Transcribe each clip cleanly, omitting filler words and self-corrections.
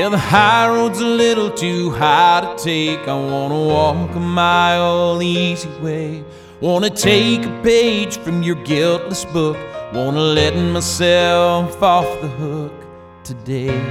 Yeah, the high road's a little too high to take. I wanna walk a mile the easy way. Wanna take a page from your guiltless book. Wanna let myself off the hook today.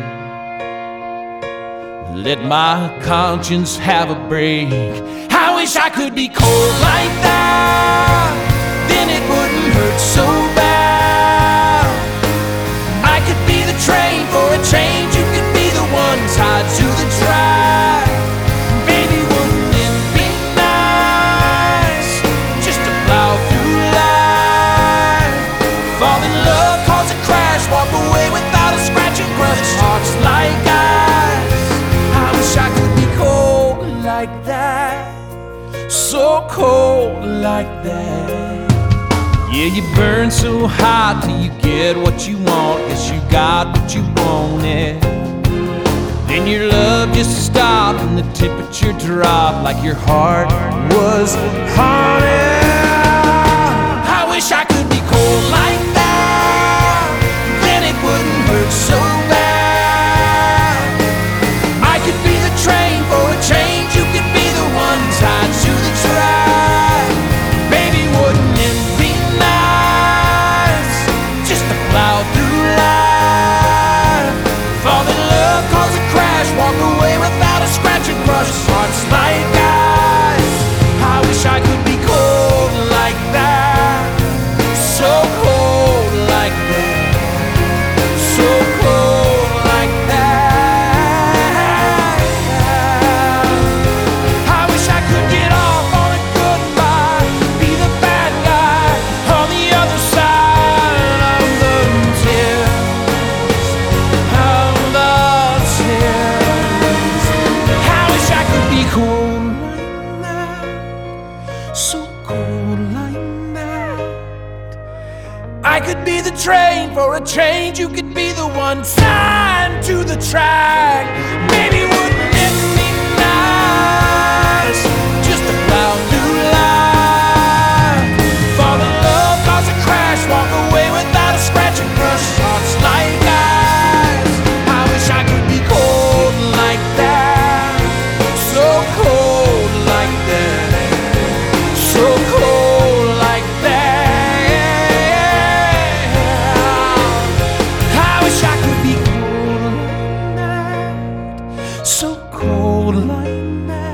Let my conscience have a break. I wish I could be cold like that, then it wouldn't hurt so bad. I could be the train for a change, you could be the one tied to the track. Baby, wouldn't it be nice just to plow through life? Fall in love, cause a crash, walk away without a scratch and crush. Hearts like ice, I wish I could be cold like that, so cold like that. Yeah, you burn so hot till you get what you want. Guess you got what you wanted. Then your love just stopped and the temperature dropped like your heart was haunted. I wish I could be cold like that, then it wouldn't hurt so bad. I could be the train for a change, you could be the one tied to the track. Baby, wouldn't it be nice just to plow through life? Fall in love, cause a crash, walk away without a scratch and crush. Hearts like ice, I wish I could be cold like that, so cold like that, so cold like that. I wish I could get off on a goodbye, be the bad guy on the other side of the tears, of the tears. I wish I could be cold like that, so cold like that. I could be the train for a change, you could be the one tied to the track. Baby, wouldn't it be nice just to plow through life? Fall in love, cause a crash, walk away without a scratch and crush. Hearts like ice, I wish I could be cold like that, so cold like that, so cold like that. I wish I could be cold like that, so cold like that.